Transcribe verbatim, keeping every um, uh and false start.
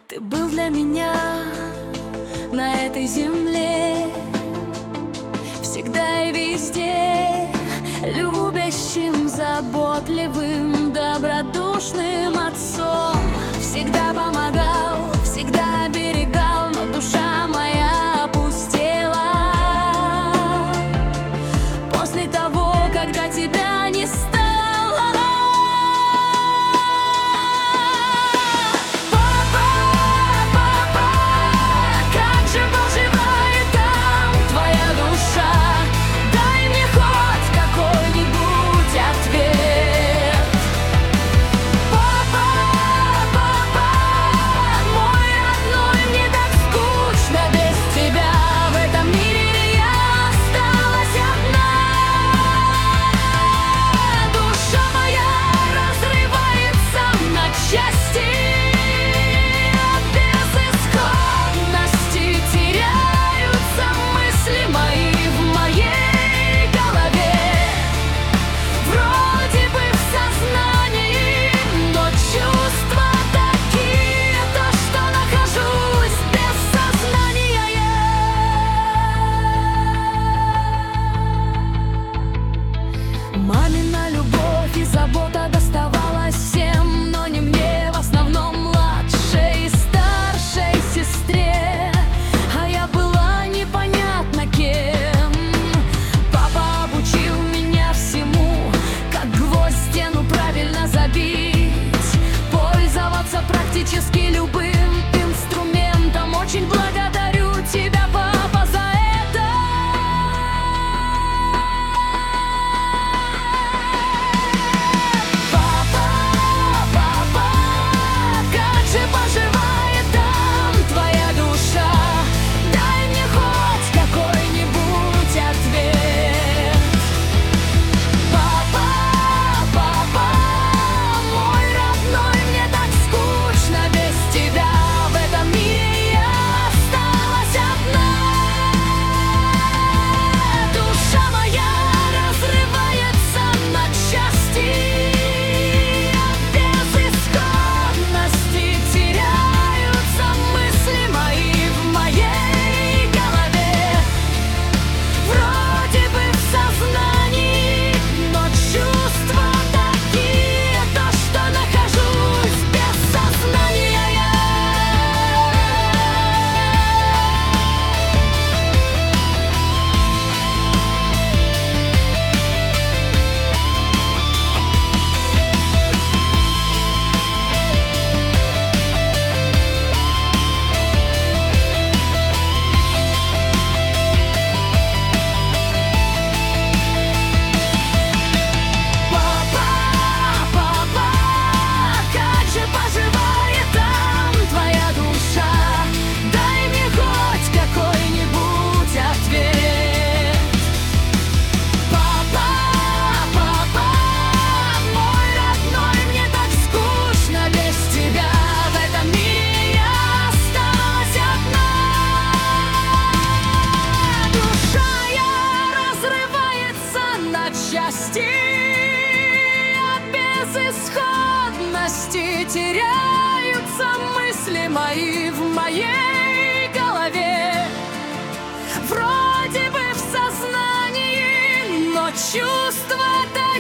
Ты был для меня на этой земле всегда и везде любящим, заботливым, добродушным отцом. Всегда помогал, всегда оберегал, но душа моя опустела после того, когда тебя не стало. Мамина любовь и забота доставалась всем, но не мне, в основном младшей и старшей сестре. А я была непонятно кем. Папа обучил меня всему, как гвоздь в стену правильно забить, пользоваться практически любым инструментом. Очень благодарю тебя, папа, за это. Теряются мысли мои в моей голове, вроде бы в сознании, но чувства так